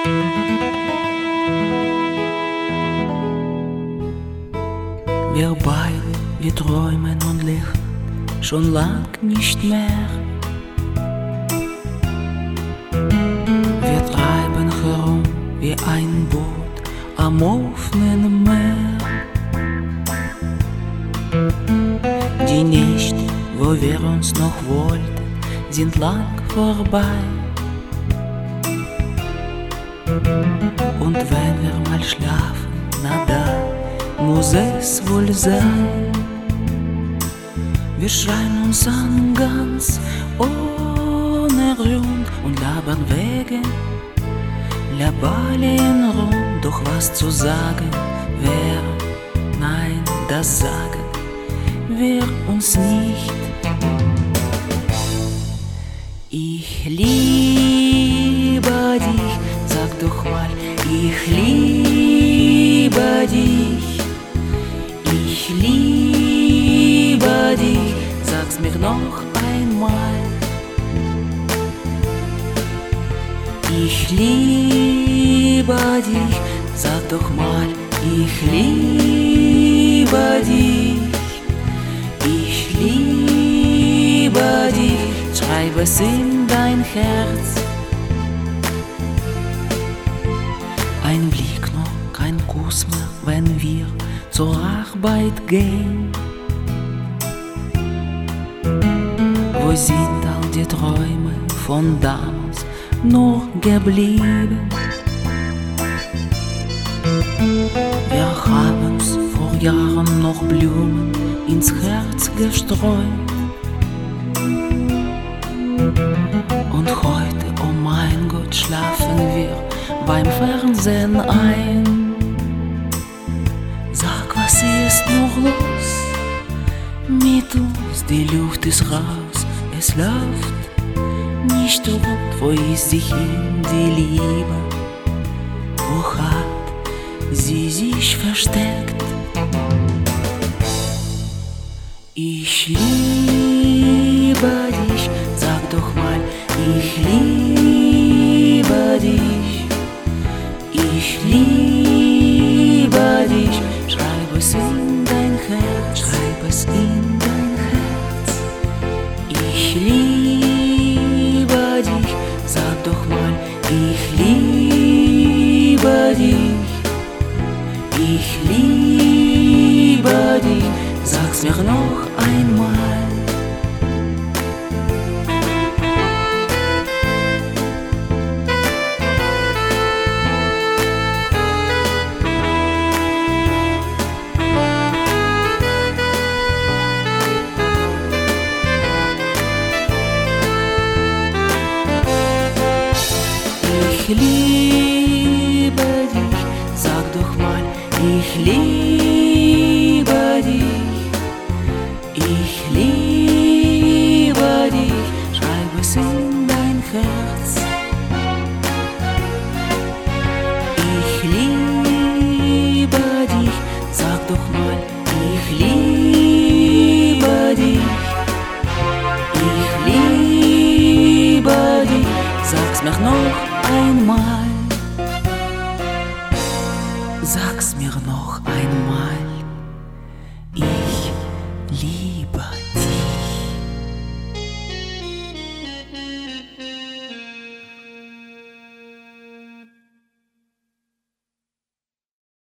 Wir beide, wir träumen und lachen schon lang nicht mehr. Wir treiben herum wie ein Boot am offenen Meer. Die Nächte, wo wir uns noch wollten, sind lang vorbei. Und wenn wir mal schlafen, na da muss es wohl sein. Wir schreien uns an ganz ohne Grund und labern wegen Labalien rum. Doch was zu sagen wäre, nein, das sagen wir uns nicht. Ich liebe dich, sag doch mal, ich liebe dich. Ich liebe dich, sag's mir noch einmal. Ich liebe dich, sag doch mal, ich liebe dich. Ich liebe dich, schreib es in dein Herz. Ein Blick noch, kein Kuss mehr, wenn wir zur Arbeit gehen. Wo sind all die Träume von damals noch geblieben? Wir haben's vor Jahren noch Blumen ins Herz gestreut. Und heute, oh mein Gott, schlafen wir beim Fernsehen ein. Sag, was ist noch los mit uns? Die Luft ist raus, es läuft nicht rund. Wo ist sie hin, die Liebe? Wo hat sie sich versteckt? Ich liebe dich, sag doch mal, ich liebe dich. Ich liebe dich, schreib es in dein Herz, schreib es in dein Herz. Ich liebe dich, sag doch mal, ich liebe dich. Ich liebe dich, sag's mir noch einmal. Ich liebe dich, sag doch mal, ich liebe dich. Ich liebe dich, schreib es in dein Herz. Ich liebe dich, sag doch mal, ich liebe dich. Ich liebe dich, sag's mir noch einmal. Sag's mir noch einmal. Ich liebe dich.